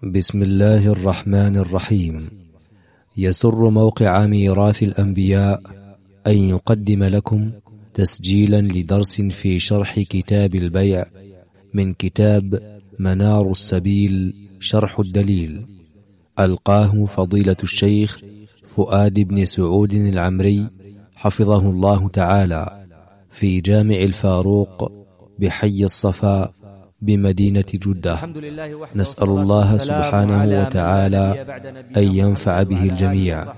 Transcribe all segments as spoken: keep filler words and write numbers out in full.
بسم الله الرحمن الرحيم. يسر موقع ميراث الأنبياء أن يقدم لكم تسجيلا لدرس في شرح كتاب البيع من كتاب منار السبيل شرح الدليل، ألقاه فضيلة الشيخ فؤاد بن سعود العمري حفظه الله تعالى في جامع الفاروق بحي الصفا بمدينة جدة. نسأل الله سبحانه وتعالى أن ينفع به الجميع.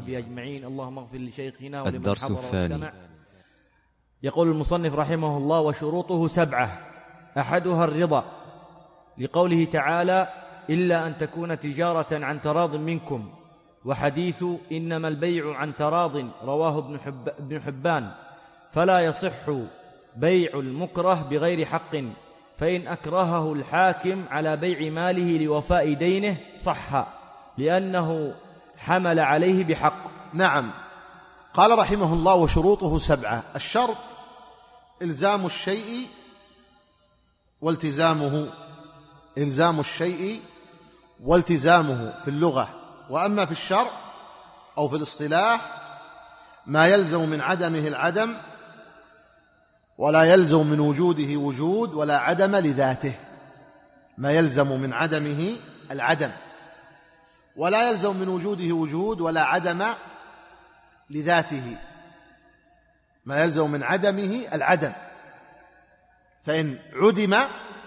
الدرس الثاني. يقول المصنف رحمه الله: وشروطه سبعة، أحدها الرضا، لقوله تعالى: إلا أن تكون تجارة عن تراض منكم، وحديث إنما البيع عن تراض رواه ابن, حب ابن حبان، فلا يصح بيع المكره بغير حق، فإن أكرهه الحاكم على بيع ماله لوفاء دينه صح، لأنه حمل عليه بحق. نعم. قال رحمه الله: وشروطه سبعة. الشرط إلزام الشيء والتزامه، إلزام الشيء والتزامه في اللغة، وأما في الشرع أو في الاصطلاح ما يلزم من عدمه العدم، ولا يلزم من وجوده وجود، ولا عدم لذاته. ما يلزم من عدمه العدم، ولا يلزم من وجوده وجود، ولا عدم لذاته. ما يلزم من عدمه العدم، فإن عدم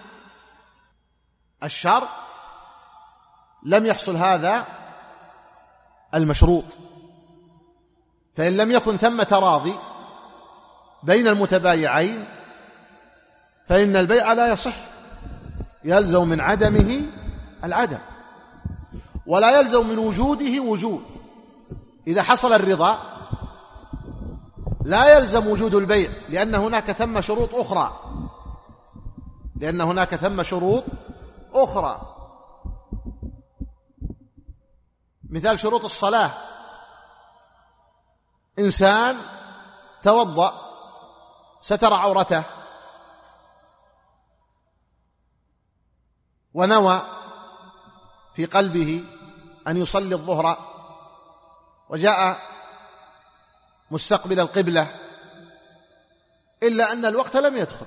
الشرط لم يحصل هذا المشروط. فإن لم يكن ثم تراضي بين المتبايعين فإن البيع لا يصح، يلزم من عدمه العدم، ولا يلزم من وجوده وجود. إذا حصل الرضا لا يلزم وجود البيع، لأن هناك ثم شروط أخرى لأن هناك ثم شروط أخرى مثال شروط الصلاة: إنسان توضأ ستر عورته ونوى في قلبه أن يصلي الظهر، وجاء مستقبل القبلة، إلا أن الوقت لم يدخل،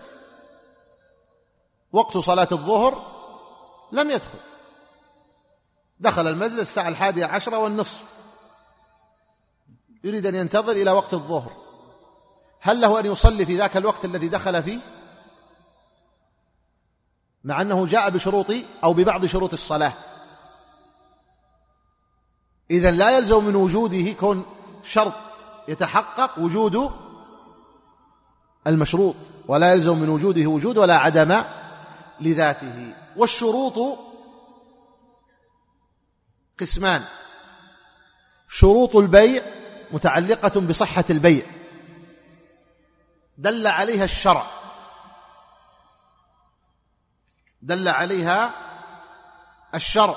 وقت صلاة الظهر لم يدخل، دخل المسجد الساعة الحادية عشرة والنصف، يريد أن ينتظر إلى وقت الظهر. هل له أن يصلي في ذاك الوقت الذي دخل فيه، مع أنه جاء بشروط أو ببعض شروط الصلاة؟ إذن لا يلزم من وجوده كون شرط يتحقق وجود المشروط، ولا يلزم من وجوده وجود، ولا عدم لذاته. والشروط قسمان: شروط البيع متعلقة بصحة البيع دل عليها الشرع، دل عليها الشرع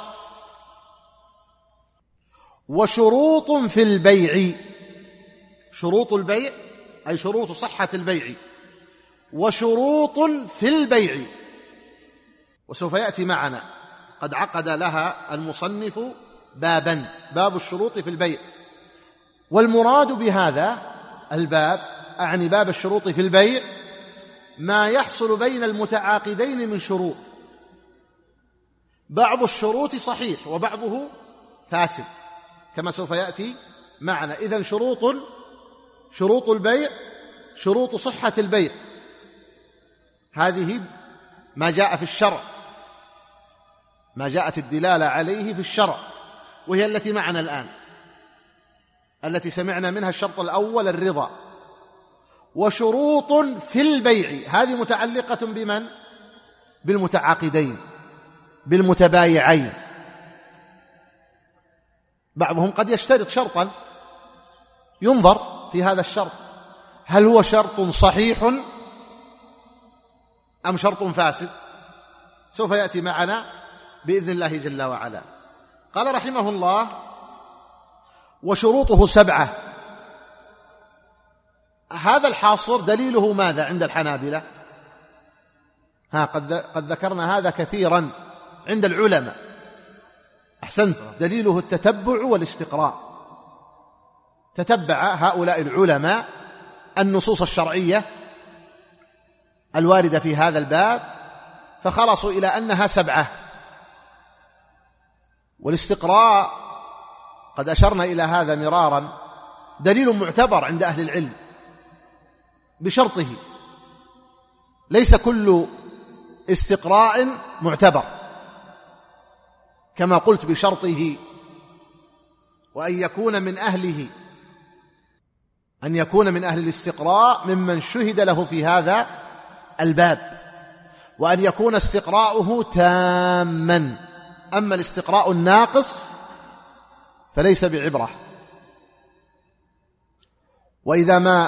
وشروط في البيع، شروط البيع أي شروط صحة البيع، وشروط في البيع، وسوف يأتي معنا، قد عقد لها المصنف بابا، باب الشروط في البيع. والمراد بهذا الباب، أعني باب الشروط في البيع، ما يحصل بين المتعاقدين من شروط، بعض الشروط صحيح وبعضه فاسد كما سوف يأتي معنا. إذن شروط شروط البيع شروط صحة البيع، هذه ما جاء في الشرع، ما جاءت الدلالة عليه في الشرع، وهي التي معنا الآن، التي سمعنا منها الشرط الأول الرضا. وشروط في البيع هذه متعلقة بمن؟ بالمتعاقدين، بالمتبايعين. بعضهم قد يشترط شرطا، ينظر في هذا الشرط هل هو شرط صحيح أم شرط فاسد، سوف يأتي معنا بإذن الله جل وعلا. قال رحمه الله: وشروطه سبعة. هذا الحاصر دليله ماذا عند الحنابلة؟ ها قد قد ذكرنا هذا كثيرا عند العلماء. أحسنت، دليله التتبع والاستقراء. تتبع هؤلاء العلماء النصوص الشرعية الواردة في هذا الباب فخلصوا إلى أنها سبعة. والاستقراء قد أشرنا إلى هذا مرارا دليل معتبر عند أهل العلم بشرطه، ليس كل استقراء معتبر، كما قلت بشرطه، وأن يكون من أهله، أن يكون من أهل الاستقراء ممن شهد له في هذا الباب، وأن يكون استقراؤه تاما. أما الاستقراء الناقص فليس بعبرة. وإذا ما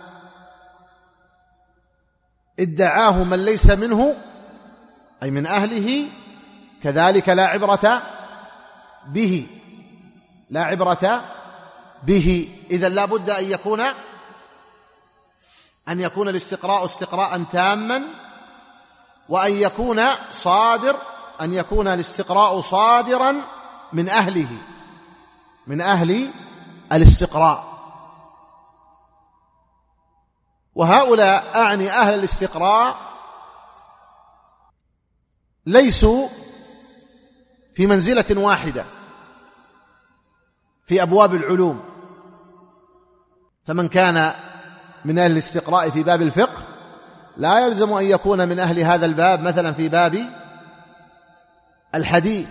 ادعاه من ليس منه أي من أهله كذلك لا عبرة به، لا عبرة به. إذن لا بد أن يكون أن يكون الاستقراء استقراء تاما، وأن يكون صادر أن يكون الاستقراء صادرا من أهله، من أهل الاستقراء. وهؤلاء أعني أهل الاستقراء ليسوا في منزلة واحدة في أبواب العلوم. فمن كان من أهل الاستقراء في باب الفقه لا يلزم أن يكون من أهل هذا الباب مثلا في باب الحديث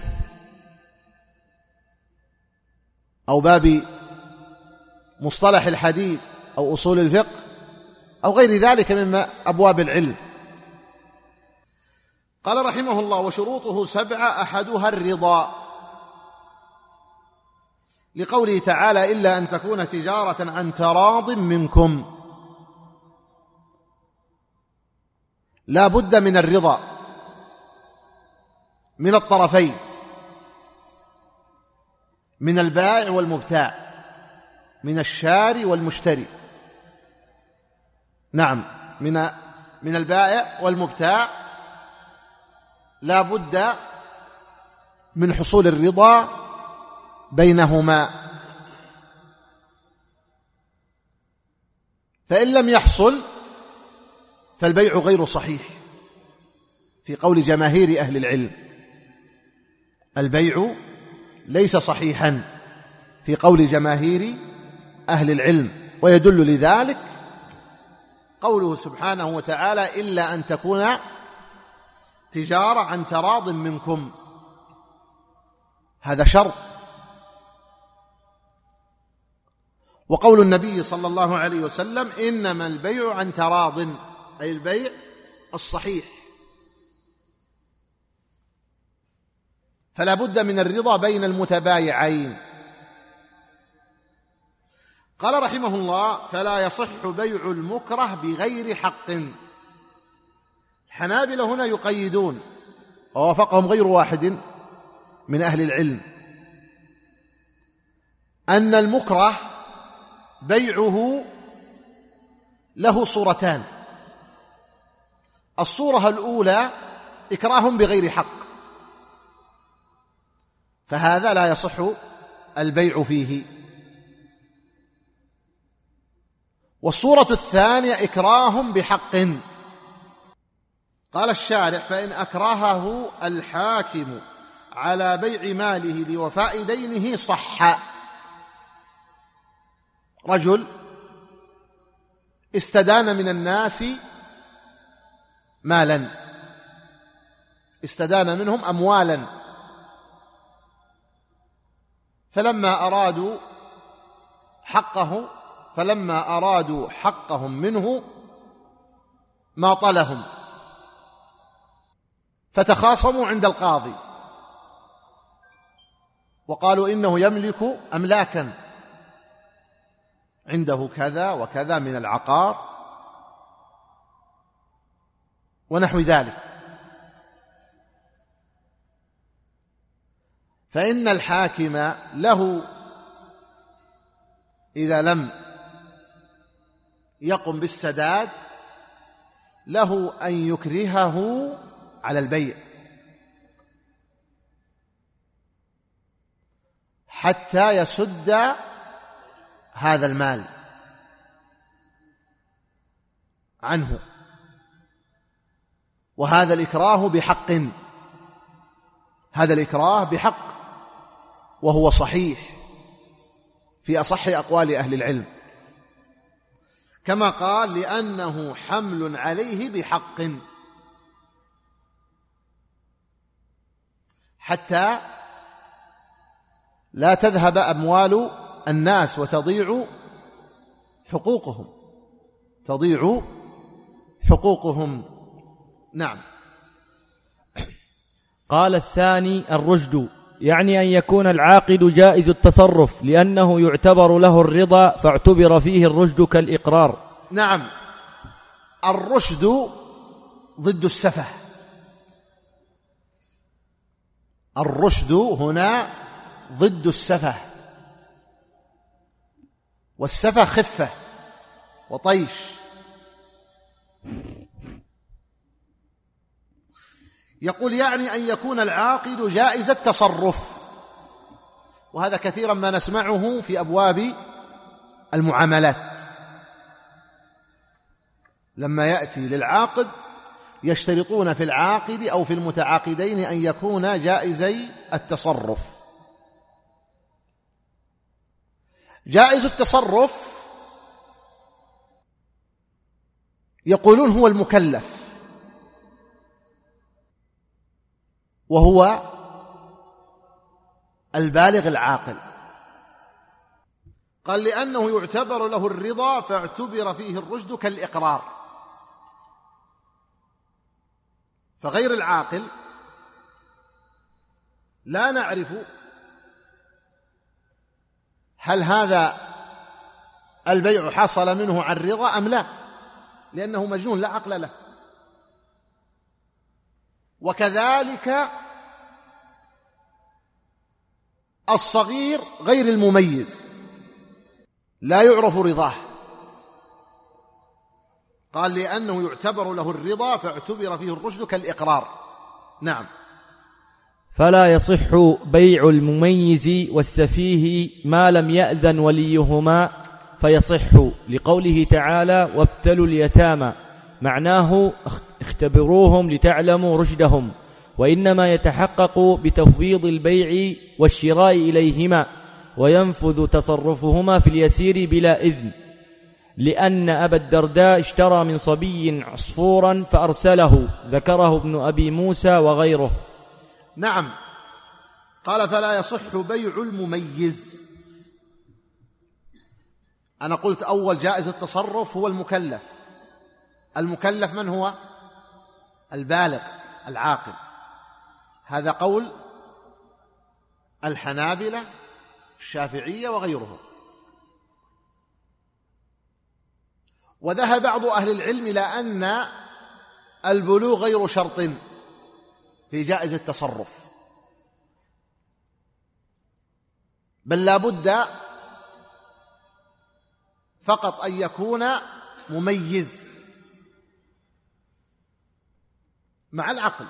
أو باب مصطلح الحديث أو أصول الفقه أو غير ذلك من أبواب العلم. قال رحمه الله: وشروطه سبعة أحدها الرضا، لقوله تعالى: إلا أن تكون تجارة عن تراض منكم. لا بد من الرضا من الطرفين، من البائع والمبتاع، من الشاري والمشتري. نعم، من من البائع والمبتاع لا بد من حصول الرضا بينهما. فإن لم يحصل فالبيع غير صحيح في قول جماهير أهل العلم. البيع ليس صحيحا في قول جماهير أهل العلم، ويدل لذلك قوله سبحانه وتعالى: إلا أن تكون تجارة عن تراض منكم. هذا شرط. وقول النبي صلى الله عليه وسلم: إنما البيع عن تراض، أي البيع الصحيح. فلا بد من الرضا بين المتبايعين. قال رحمه الله: فلا يصح بيع المكره بغير حق. الحنابلة هنا يقيدون، ووافقهم غير واحد من أهل العلم، أن المكره بيعه له صورتان. الصورة الأولى إكراه بغير حق، فهذا لا يصح البيع فيه. والصورة الثانية إكراه بحق. قال الشارع: فإن أكرهه الحاكم على بيع ماله لوفاء دينه صح. رجل استدان من الناس مالا، استدان منهم أموالا، فلما أرادوا حقه فلما أرادوا حقهم منه ماطلهم، فتخاصموا عند القاضي وقالوا إنه يملك أملاكا، عنده كذا وكذا من العقار ونحو ذلك. فإن الحاكم له إذا لم يقم بالسداد له أن يكرهه على البيع، حتى يسد هذا المال عنه، وهذا الإكراه بحق، هذا الإكراه بحق، وهو صحيح في أصح أقوال أهل العلم، كما قال لأنه حمل عليه بحق، حتى لا تذهب أموال الناس وتضيع حقوقهم، تضيع حقوقهم. نعم. قال الثاني الرشد، يعني أن يكون العاقد جائز التصرف لأنه يعتبر له الرضا فاعتبر فيه الرشد كالإقرار. نعم، الرشد ضد السفه، الرشد هنا ضد السفه، والسفه خفة وطيش. يقول يعني أن يكون العاقد جائز التصرف، وهذا كثيرا ما نسمعه في أبواب المعاملات، لما يأتي للعاقد يشترطون في العاقد أو في المتعاقدين أن يكونا جائزي التصرف. جائز التصرف يقولون هو المكلف، وهو البالغ العاقل. قال لأنه يعتبر له الرضا فاعتبر فيه الرشد كالإقرار، فغير العاقل لا نعرف هل هذا البيع حصل منه عن رضا أم لا، لأنه مجنون لا عقل له. وكذلك الصغير غير المميز لا يعرف رضاه، قال لأنه يعتبر له الرضا فاعتبر فيه الرشد كالإقرار. نعم. فلا يصح بيع المميز والسفيه ما لم يأذن وليهما فيصح، لقوله تعالى وابتلوا اليتامى، معناه اختبروهم لتعلموا رشدهم، وإنما يتحقق بتفويض البيع والشراء إليهما، وينفذ تصرفهما في اليسير بلا إذن، لأن أبا الدرداء اشترى من صبي عصفورا فأرسله، ذكره ابن أبي موسى وغيره. نعم. قال فلا يصح بيع المميز. أنا قلت أول جائز التصرف هو المكلف. المكلف من هو؟ البالغ العاقل. هذا قول الحنابلة الشافعية وغيرهم. وذهب بعض أهل العلم إلى أن البلوغ غير شرط في جائز التصرف، بل لا بد فقط أن يكون مميز مع العقل.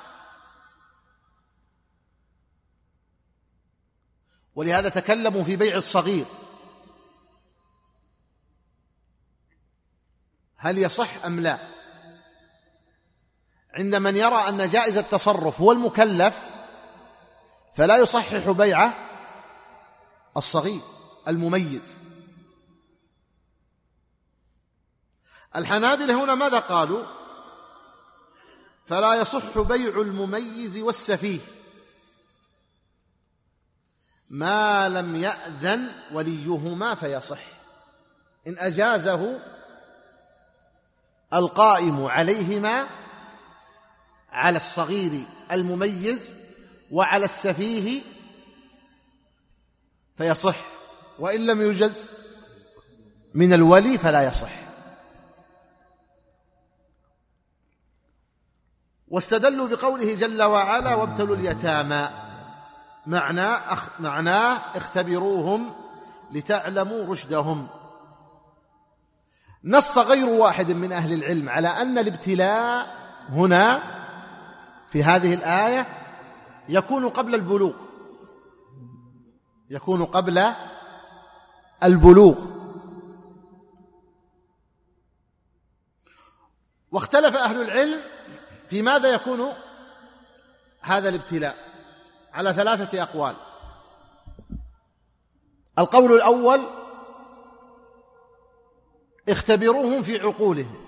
ولهذا تكلموا في بيع الصغير، هل يصح أم لا؟ عند من يرى أن جائز التصرف هو المكلف فلا يصحح بيع الصغير المميز. الحنابلة هنا ماذا قالوا؟ فلا يصح بيع المميز والسفيه ما لم يأذن وليهما فيصح، إن أجازه القائم عليهما على الصغير المميز وعلى السفيه فيصح، وإن لم يجز من الولي فلا يصح. واستدلوا بقوله جل وعلا وابتلوا اليتامى، معناه معناه اختبروهم لتعلموا رشدهم. نص غير واحد من أهل العلم على أن الابتلاء هنا في هذه الآية يكون قبل البلوغ، يكون قبل البلوغ. واختلف أهل العلم في ماذا يكون هذا الابتلاء على ثلاثة أقوال. القول الأول: اختبروهم في عقولهم.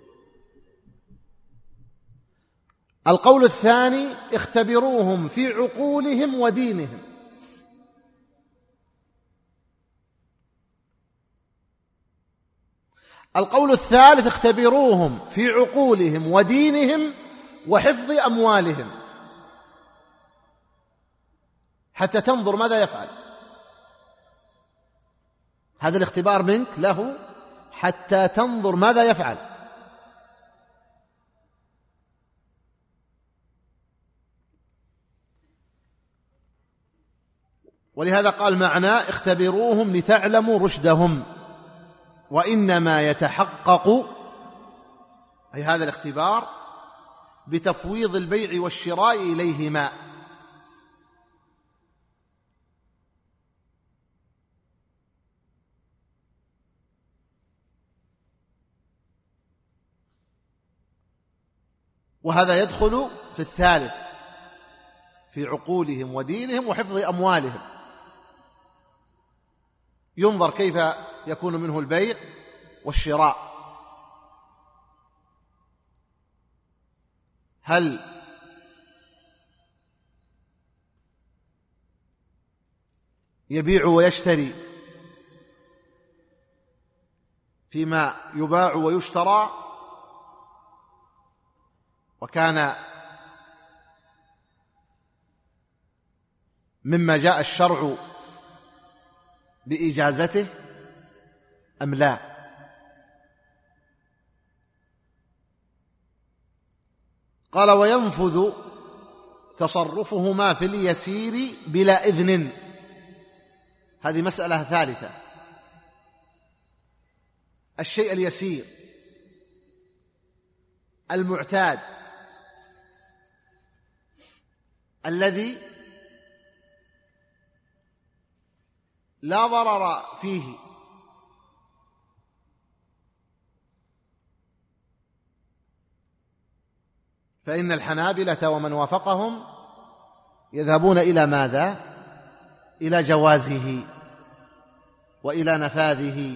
القول الثاني: اختبروهم في عقولهم ودينهم. القول الثالث: اختبروهم في عقولهم ودينهم وحفظ أموالهم، حتى تنظر ماذا يفعل. هذا الاختبار منك له حتى تنظر ماذا يفعل. ولهذا قال معناه: اختبروهم لتعلموا رشدهم. وإنما يتحقق أي هذا الاختبار بتفويض البيع والشراء إليهما، وهذا يدخل في الثالث: في عقولهم ودينهم وحفظ أموالهم. ينظر كيف يكون منه البيع والشراء، هل يبيع ويشتري فيما يباع ويشترى، وكان مما جاء الشرع بإجازته أم لا. قال: وينفذ تصرفهما في اليسير بلا إذن. هذه مسألة ثالثة. الشيء اليسير المعتاد الذي لا ضرر فيه، فإن الحنابلة ومن وافقهم يذهبون إلى ماذا؟ إلى جوازه وإلى نفاذه.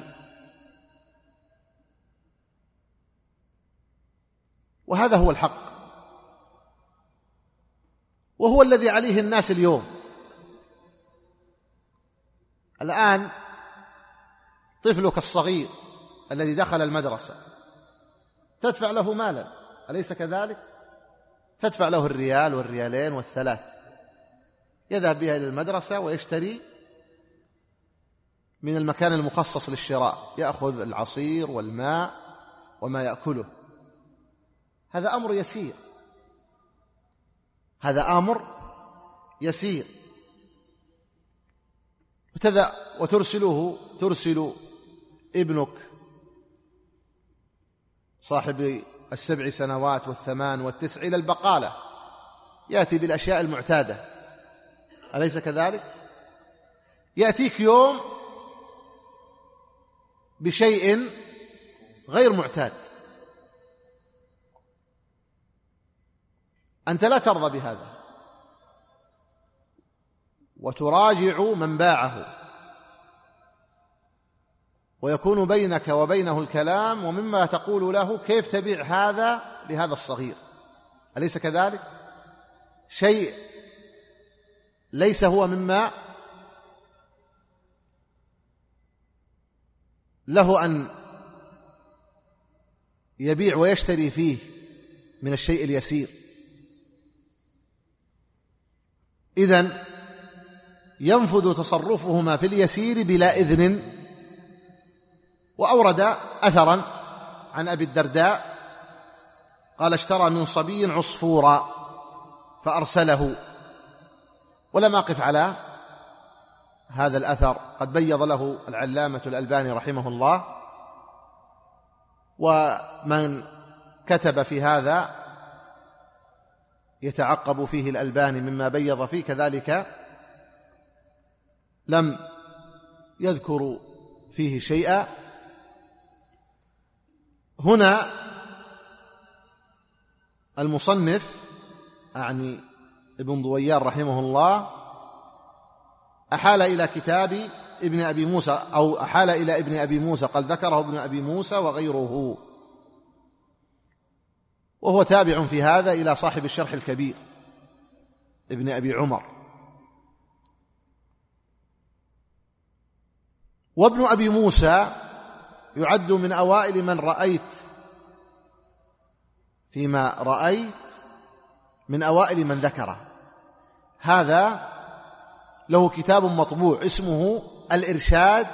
وهذا هو الحق، وهو الذي عليه الناس اليوم. الآن طفلك الصغير الذي دخل المدرسة تدفع له مالا، أليس كذلك؟ تدفع له الريال والريالين والثلاث، يذهب بها إلى المدرسة ويشتري من المكان المخصص للشراء، يأخذ العصير والماء وما يأكله. هذا أمر يسير، هذا أمر يسير. وترسله ترسل ابنك صاحب السبع سنوات والثمان والتسع إلى البقالة، يأتي بالأشياء المعتادة، أليس كذلك؟ يأتيك يوم بشيء غير معتاد، أنت لا ترضى بهذا، وتراجع من باعه، ويكون بينك وبينه الكلام، ومما تقول له: كيف تبيع هذا لهذا الصغير؟ أليس كذلك؟ شيء ليس هو مما له أن يبيع ويشتري فيه من الشيء اليسير. إذن ينفذ تصرفهما في اليسير بلا إذن. وأورد أثرا عن أبي الدرداء قال: اشترى من صبي عصفورا فأرسله. ولم أقف على هذا الأثر، قد بيض له العلامة الألباني رحمه الله، ومن كتب في هذا يتعقب فيه الألباني مما بيض فيه، كذلك لم يذكر فيه شيئا. هنا المصنف أعني ابن ضويان رحمه الله أحال إلى كتاب ابن أبي موسى أو أحال إلى ابن أبي موسى، قال ذكره ابن أبي موسى وغيره، وهو تابع في هذا إلى صاحب الشرح الكبير ابن أبي عمر. وابن أبي موسى يعد من أوائل من رأيت فيما رأيت من أوائل من ذكره. هذا له كتاب مطبوع اسمه الإرشاد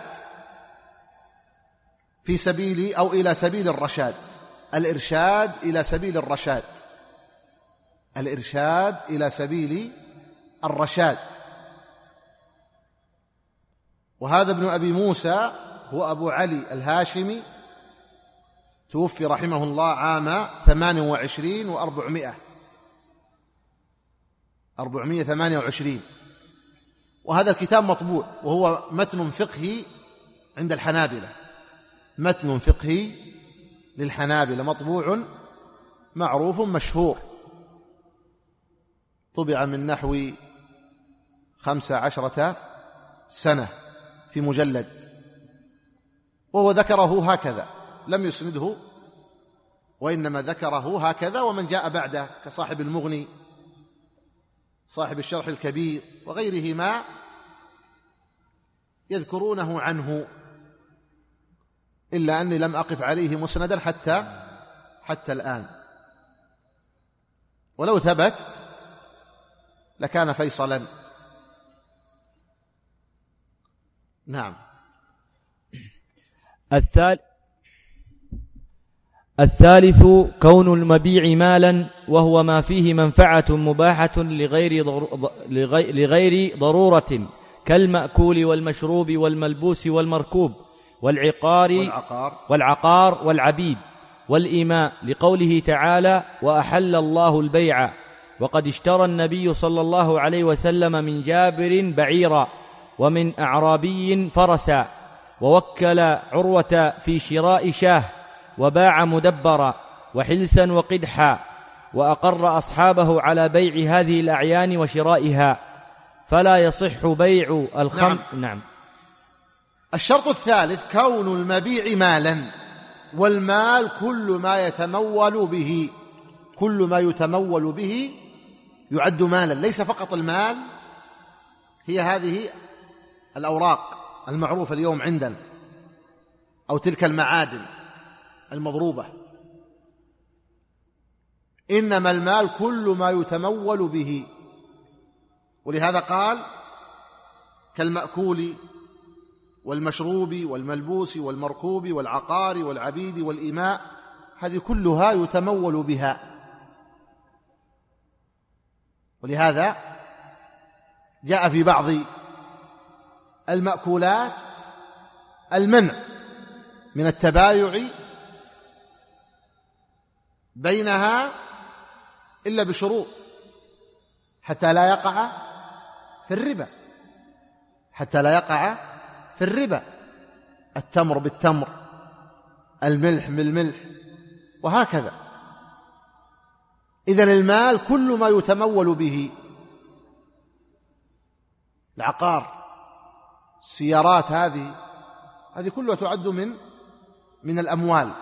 في سبيل أو إلى سبيل الرشاد، الإرشاد إلى سبيل الرشاد، الإرشاد إلى سبيل الرشاد. وهذا ابن أبي موسى هو أبو علي الهاشمي، توفي رحمه الله عام ثمان وعشرين وأربعمائة أربعمائة ثمانية وعشرين. وهذا الكتاب مطبوع، وهو متن فقهي عند الحنابلة، متن فقهي للحنابلة مطبوع معروف مشهور، طبع من نحو خمس عشرة سنة في مجلد، وهو ذكره هكذا لم يسنده، وإنما ذكره هكذا. ومن جاء بعده كصاحب المغني صاحب الشرح الكبير وغيرهما يذكرونه عنه، إلا أني لم أقف عليه مسندا حتى حتى الآن، ولو ثبت لكان فيصلا. نعم. الثالث الثالث كون المبيع مالا، وهو ما فيه منفعة مباحة لغير, ضر... لغير ضرورة، كالمأكول والمشروب والملبوس والمركوب والعقار والعقار, والعقار والعبيد والإماء، لقوله تعالى: وأحل الله البيع. وقد اشترى النبي صلى الله عليه وسلم من جابر بعيرا، ومن أعرابي فرسا، ووكل عروة في شراء شاه، وباع مدبرا وحلسا وقدحا، وأقر أصحابه على بيع هذه الأعيان وشرائها، فلا يصح بيع الخمر. نعم. نعم. الشرط الثالث كون المبيع مالا، والمال كل ما يتمول به، كل ما يتمول به يعد مالا، ليس فقط المال، هي هذه الأوراق المعروفة اليوم عندنا أو تلك المعادن المضروبة، إنما المال كل ما يتمول به. ولهذا قال: كالمأكول والمشروب والملبوس والمركوب والعقار والعبيد والإماء، هذه كلها يتمول بها. ولهذا جاء في بعض المأكولات المنع من التبايع بينها إلا بشروط حتى لا يقع في الربا، حتى لا يقع في الربا، التمر بالتمر، الملح بالملح، وهكذا. إذن المال كل ما يتمول به، العقار، السيارات، هذه هذه كلها تعد من من الأموال.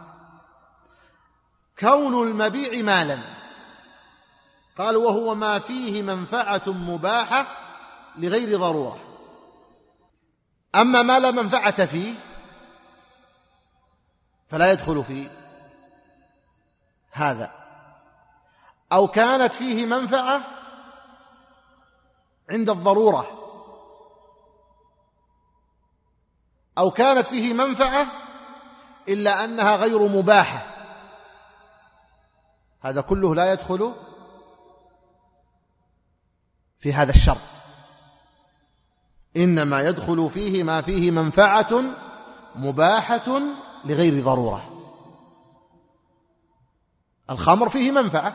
كون المبيع مالا، قال: وهو ما فيه منفعة مباحة لغير ضرورة. أما ما لا منفعة فيه فلا يدخل في هذا، أو كانت فيه منفعة عند الضرورة، أو كانت فيه منفعة إلا أنها غير مباحة، هذا كله لا يدخل في هذا الشرط، إنما يدخل فيه ما فيه منفعة مباحة لغير ضرورة. الخمر فيه منفعة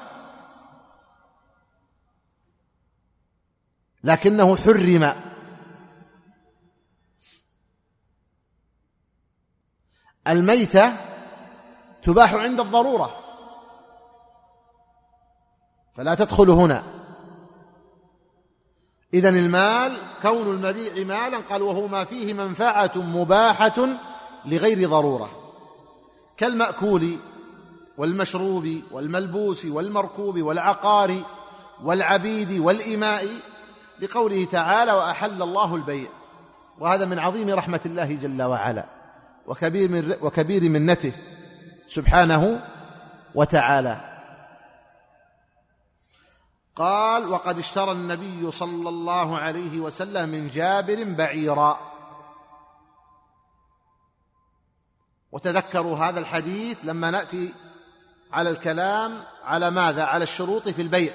لكنه حرم الميتة تباح عند الضرورة فلا تدخل هنا. إذن المال كون المبيع مالا قال وهو ما فيه منفعة مباحة لغير ضرورة كالمأكول والمشروب والملبوس والمركوب والعقار والعبيد والإماء لقوله تعالى وأحل الله البيع. وهذا من عظيم رحمة الله جل وعلا وكبير من وكبير منته سبحانه وتعالى. قال وقد اشترى النبي صلى الله عليه وسلم من جابر بعيرا. وتذكروا هذا الحديث لما نأتي على الكلام على ماذا؟ على الشروط في البيع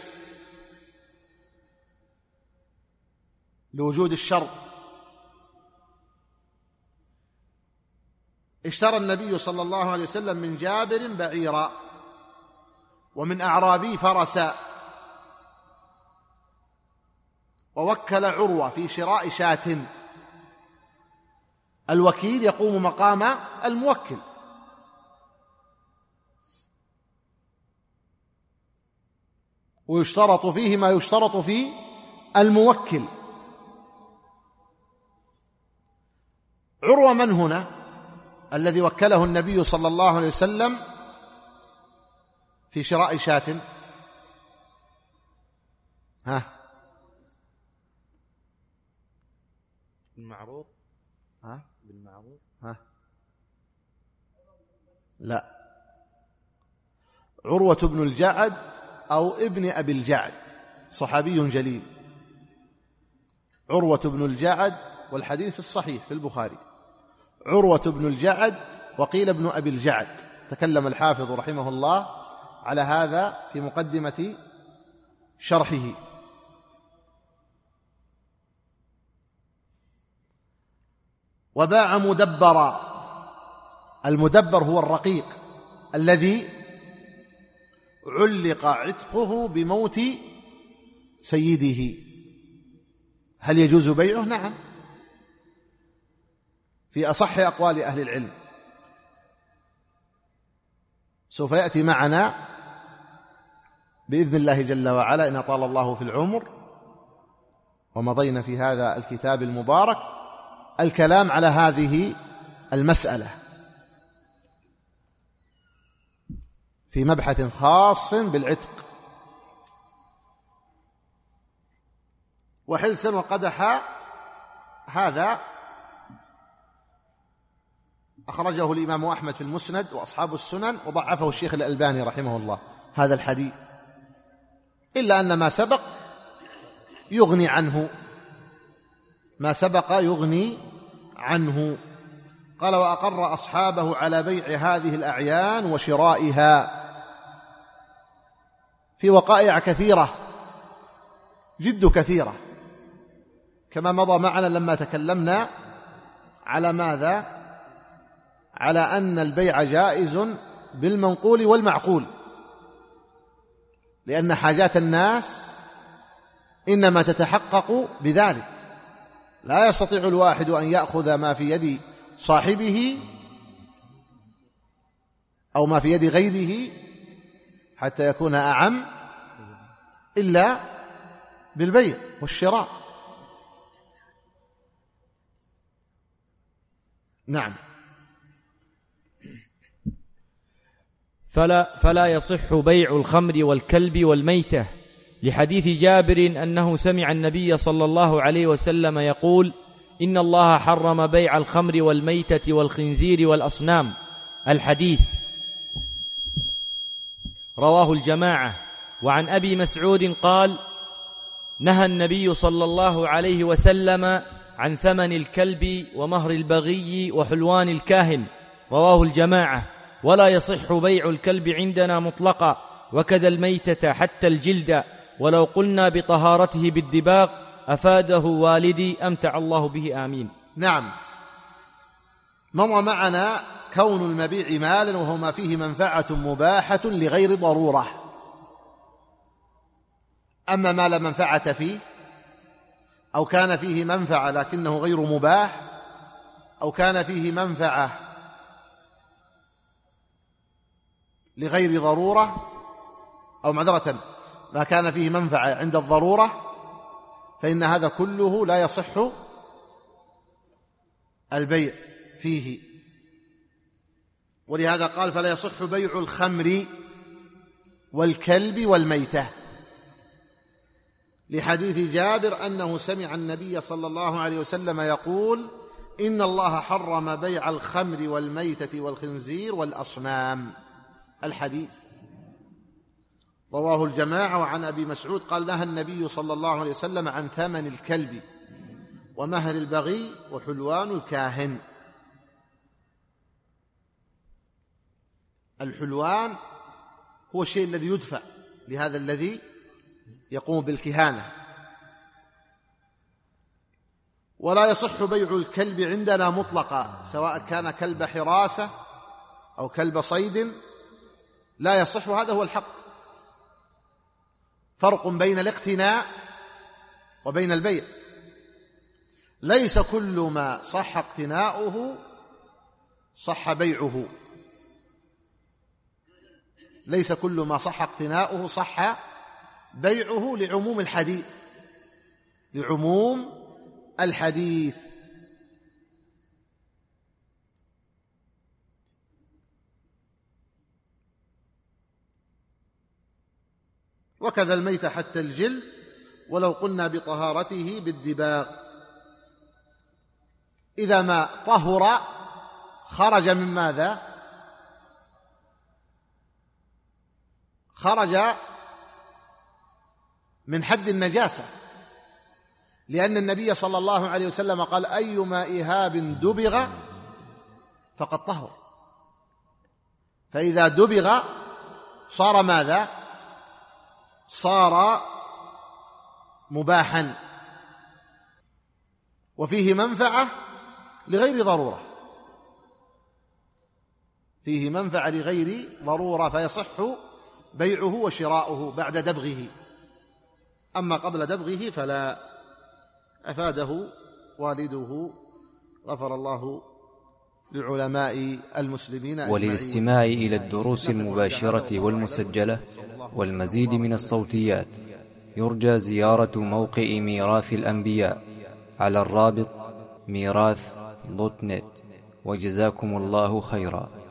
لوجود الشرط. اشترى النبي صلى الله عليه وسلم من جابر بعيرا ومن أعرابي فرسا ووكل عروة في شراء شاة. الوكيل يقوم مقام الموكل. ويشترط فيه ما يشترط في الموكل. عروة من هنا؟ الذي وكله النبي صلى الله عليه وسلم في شراء شاة. ها بالمعروف. ها بالمعروف. ها لا، عروة بن الجعد أو ابن أبي الجعد، صحابي جليل. عروة بن الجعد، والحديث في الصحيح في البخاري. عروة بن الجعد وقيل ابن أبي الجعد. تكلم الحافظ رحمه الله على هذا في مقدمة شرحه. وباع مدبرا. المدبر هو الرقيق الذي علق عتقه بموت سيده. هل يجوز بيعه؟ نعم، في أصح أقوال أهل العلم. سوف يأتي معنا بإذن الله جل وعلا إن أطال الله في العمر ومضينا في هذا الكتاب المبارك الكلام على هذه المسألة في مبحث خاص بالعتق. وحلسا وقدحا هذا أخرجه الإمام أحمد في المسند وأصحاب السنن، وضعفه الشيخ الألباني رحمه الله هذا الحديث، إلا أن ما سبق يغني عنه، ما سبق يغني عنه. قال وأقر أصحابه على بيع هذه الأعيان وشرائها في وقائع كثيرة جد كثيرة، كما مضى معنا لما تكلمنا على ماذا؟ على أن البيع جائز بالمنقول والمعقول، لأن حاجات الناس إنما تتحقق بذلك. لا يستطيع الواحد أن يأخذ ما في يد صاحبه أو ما في يد غيره حتى يكون أعم إلا بالبيع والشراء. نعم. فلا, فلا يصح بيع الخمر والكلب والميتة، لحديث جابر أنه سمع النبي صلى الله عليه وسلم يقول إن الله حرم بيع الخمر والميتة والخنزير والأصنام. الحديث رواه الجماعة. وعن أبي مسعود قال نهى النبي صلى الله عليه وسلم عن ثمن الكلب ومهر البغي وحلوان الكاهن. رواه الجماعة. ولا يصح بيع الكلب عندنا مطلقا، وكذا الميتة حتى الجلد، ولو قلنا بطهارته بالدباغ أفاده والدي أمتع الله به آمين. نعم. مضى معنا كون المبيع مالا وهو ما فيه منفعة مباحة لغير ضرورة. أما ما لا منفعة فيه أو كان فيه منفعة لكنه غير مباح، أو كان فيه منفعة لغير ضرورة، أو معذرة ما كان فيه منفعة عند الضرورة، فإن هذا كله لا يصح البيع فيه. ولهذا قال فلا يصح بيع الخمر والكلب والميتة، لحديث جابر أنه سمع النبي صلى الله عليه وسلم يقول إن الله حرم بيع الخمر والميتة والخنزير والأصنام. الحديث رواه الجماعة. وعن أبي مسعود قال نهى النبي صلى الله عليه وسلم عن ثمن الكلب ومهر البغي وحلوان الكاهن. الحلوان هو الشيء الذي يدفع لهذا الذي يقوم بالكهانة. ولا يصح بيع الكلب عندنا مطلقا، سواء كان كلب حراسة أو كلب صيد، لا يصح. هذا هو الحق. فرق بين الاقتناء وبين البيع. ليس كل ما صح اقتناؤه صح بيعه، ليس كل ما صح اقتناؤه صح بيعه، لعموم الحديث، لعموم الحديث. وكذا الميت حتى الجلد، ولو قلنا بطهارته بالدباغ، إذا ما طهر خرج من ماذا؟ خرج من حد النجاسة، لأن النبي صلى الله عليه وسلم قال أيما إهاب دبغ فقد طهر. فإذا دبغ صار ماذا؟ صار مباحا. وفيه منفعة لغير ضرورة، فيه منفعة لغير ضرورة، فيصح بيعه وشراؤه بعد دبغه. أما قبل دبغه فلا. أفاده والده غفر الله لعلماء المسلمين أجمعين. وللاستماع إلى الدروس المباشرة والمسجلة والمزيد من الصوتيات يرجى زيارة موقع ميراث الأنبياء على الرابط ميراث دوت نت. وجزاكم الله خيرا.